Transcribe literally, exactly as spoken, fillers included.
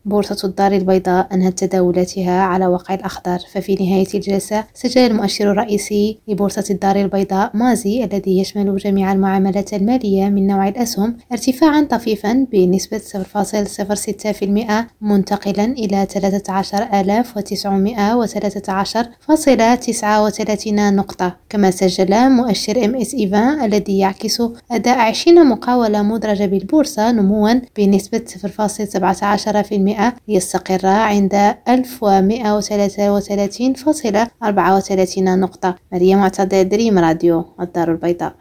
بورصة الدار البيضاء أنهت تداولاتها على وقع الأخضر، ففي نهاية الجلسة سجل المؤشر الرئيسي لبورصة الدار البيضاء مازي الذي يشمل جميع المعاملات المالية من نوع الأسهم ارتفاعا طفيفا بنسبة صفر فاصلة صفر ستة بالمئة منتقلا إلى ثلاثة عشر آلاف وتسعمئة وثلاثة عشر فاصلة تسعة وثلاثين نقطة. كما سجل مؤشر ام اس ايفان الذي يعكس أداء عشرين مقاولة مدرجة بالبورصة نموا بنسبة صفر فاصلة سبعة عشر بالمئة ليستقر عند ألف ومئة وثلاثة وثلاثين فاصلة أربعة وثلاثين نقطة. مريم معتضد، دريم راديو، الدار البيضاء.